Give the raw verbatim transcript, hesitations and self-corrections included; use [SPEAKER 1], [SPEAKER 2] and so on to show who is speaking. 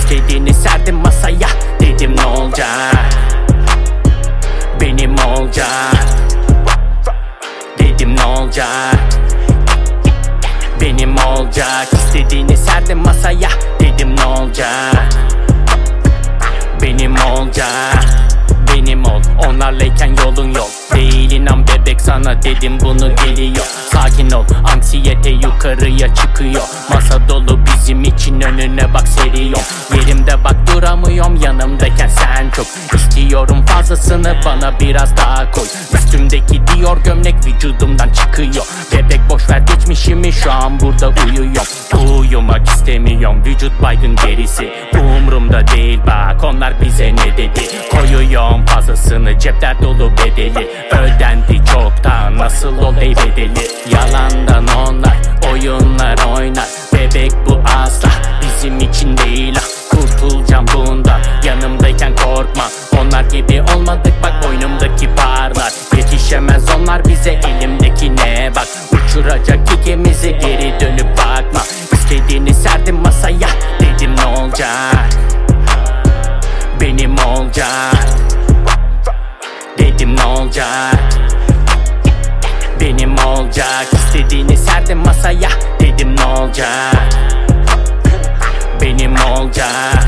[SPEAKER 1] İstediğini serdim masaya, dedim ne olacak? Benim olacak. Dedim ne olacak? Benim olacak. İstediğini serdim masaya, dedim ne olacak? Benim olacak. Benim ol, onlarlayken yolun yok. Değil inan bebek, sana dedim bunu geliyor. Sakin ol, anksiyete yukarıya çıkıyor. Masa dolu bizim için, önüne bak seriyorum. Yerimde bak duramıyorum, yanımdayken sen çok. İstiyorum fazlasını, bana biraz daha koy. Üstümdeki Dior gömlek vücudumdan çıkıyor. Bebek boşver geçmişimi, şu an burada uyuyorum. Uyumak istemiyorum, vücut baygın gerisi. Umrumda değil bak onlar bize ne dedi. Koyuyorum fazlasını, cepler dolu bedeli. Ödendi çoktan, nasıl ol ey bedeli. Yalandan onlar oyunlar oynar. Bebek bu asla bizim için değil ha. Kurtulacağım bundan, yanımdayken korkma. Onlar gibi olmadık bak, boynumdaki barlar. Yetişemez onlar bize, elimdekine bak. Uçuracak ikimizi, geri dönüp bakma. İstediğini serdim masaya, dedim ne olacak? Benim olacak. Dedim ne olacak? Benim olacak. İstediğini serdim masaya, dedim ne olacak? Benim olacak.